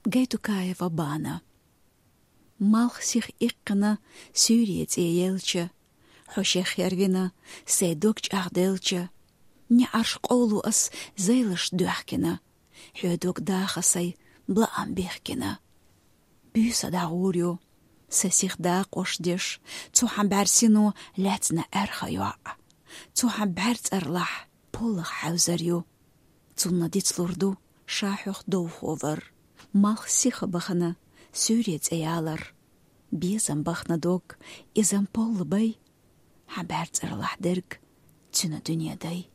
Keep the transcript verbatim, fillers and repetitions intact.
Гайтукаева бана. Малх сих иккана сюриец еелча, хошех ярвина сейдокч ахделча, не арш қолу ас зейлыш дуахкина, хюдок дахасай бла амбехкина. Бюса дагурю, сесих да қошдеш, цухам барсину ләцна әрхайуа, цухам барц әрлах, полых хәузарю, цунна дицлурду шахюх доуховар. Малх сиха бахана сюрец эялар, бизам бахна дог, изам полы бай, хабарц әрлах дерг, цуна дүниядай.